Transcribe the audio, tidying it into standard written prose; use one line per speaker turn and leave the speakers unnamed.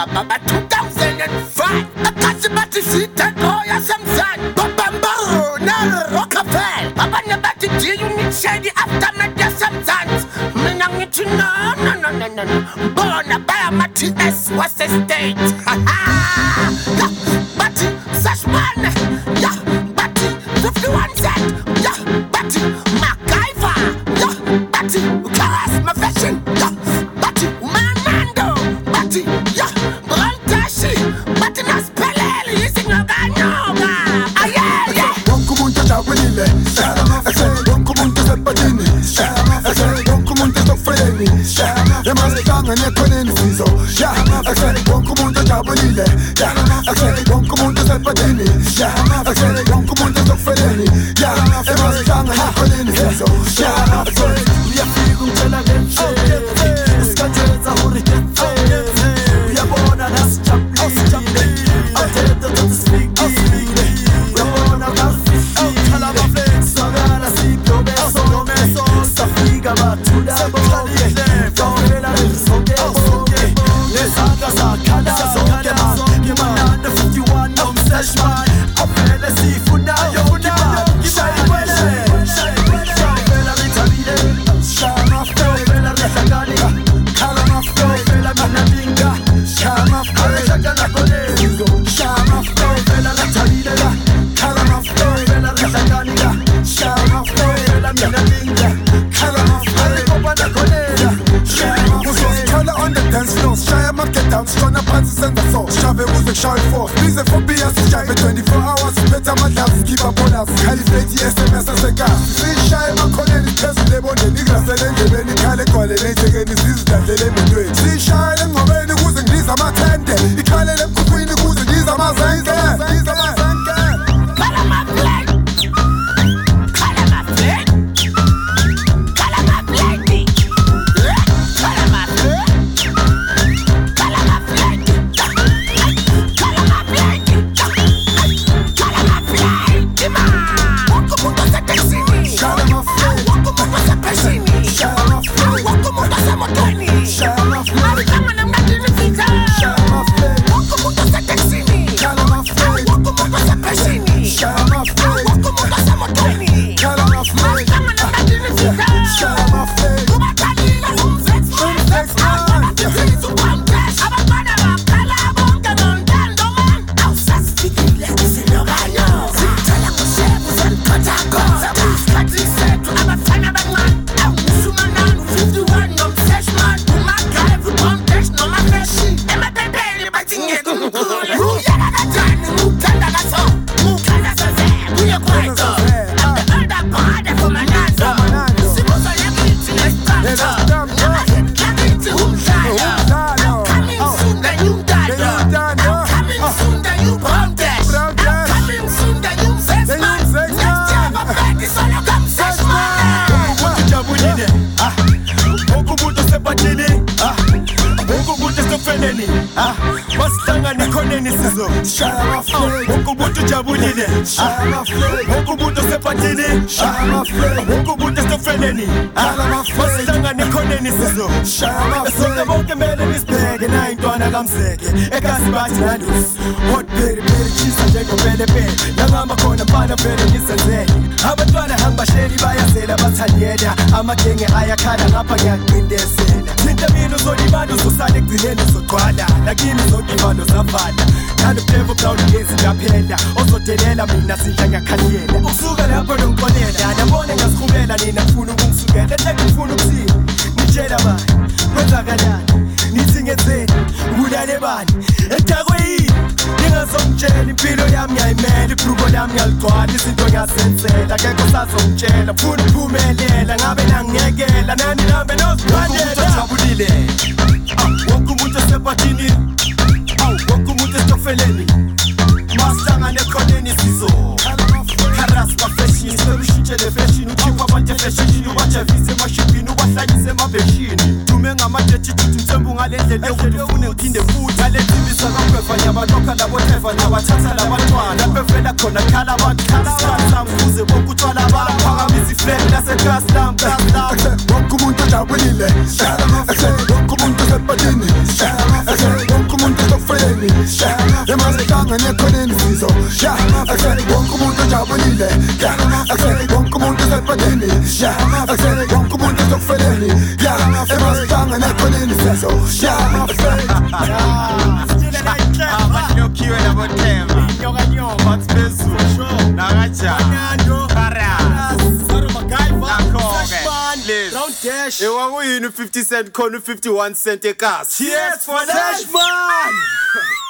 Baba 2005 akasibathi sithatho yasemzani babamba na Rockefeller abanye bathi do you need shady aftermath yasemzani mina ngithi no bona baya ma TS was a state bathi sashman ya bathi 51 cent ya bathi MacGyver ya bathi Karas my fashion ya bathi Manando bathi ya Brantashi bathi naspelele isinyokanyoka ayeye
wonke umuntu ajabulile wonke umuntu usebhadini wonke umuntu esofreni emahlangane ekhoneni sizo wonke umuntu ajabulile wonke umuntu usebhadini wonke umuntu esofreni emahlangane ekhoneni sizo
uyafika umtshela ngenhle usikhathetha hore uyabona nasijabulile awuthetha ukuthi sifikile uyabona kafihlile sakala sibyobeso safika bathula bonke yavela zonke nezandla zakhala zonke manana 51 nomseshman avele sifunayo
Strona phansi senza so Shave kuze kushawe force Bize for BS Shave 24 hours Betha amadlazi Keep a bonus Calibrate SMS asekasi Sishaye makhoneni Phezulu ebondeni Igrasele endlebeni Ikhale egwalele Ejekeni Zizidadlele emendweni Sishaye engcobeni Kuze ngibize amathende Ikhalele emkhukwini Kuze ngibize amazenke
wonke umuntu ujabulile wonke umuntu osephathini wonke umuntu esitofreneni masihlangane ekhoneni sizo sonke bonke mele nisibheke nayo intwana kamzeke ekasi bathi nandusi hot berry chisa njengopelepele langamakhona mfana vele ngisenzele abantwana hangibahleli bayazela bathanyela amagenge ayakhala ngapha ngiyaqindezela thinta mina uzolibanda uzosala ekugcineni uzogqwala lakini zonke ivalo zavala nalublevo brown ngezindaphela ozodelela mina sidla ngiyakhathiyela ukusuka lapho nongiqonela nabone ngasikhumela nina ngifuna ukungisukela ehleke ngifuna ukuthini ngitshela bani kwenzakalani nithi ngenzeni ngibulale bani edakwe yini ningazongitshela impilo yami ngiyayimela ibruko lami ngiyaligcwala izinto ngiyazenzela akekho sazongitshela ngifuna ukuphumelela ngabe nangiyekela nani nambe noziphandela ujabulile wonke umuntu osephathini wonke umuntu esitokfeleni masihlangane ekhoneni sizo Karas ma-fashion selushintshele fashion ukhipha abantu efashini ubajavise emashipini ubahlanyise emabheshini dume ngamadethi tuthi mthembu ngale ndlela yokuthi ufune uphinde futhi ngale ntimbisa kakweva nyabalokha labotheva nabathatha labantwana bevela khona khala abantu samkuze bonke utshwala balaphakamisa iflame lasegaslam
wonke umuntu ojabulile wonke umuntu osebhadini wonke umuntu Masihlangane ekhoneni sizo ya akusele wonke umuntu ojabulile ya akusele wonke umuntu osepateni ya akusele wonke umuntu ozokufeleni ya masihlangane ekhoneni sizo ya akusele
Abalokhiwe labothemba inyoka bathi phezulu nakaja para Round dash. Ewa kuyini 50 cent khona 51 cent ekhasi. Cheers for that man.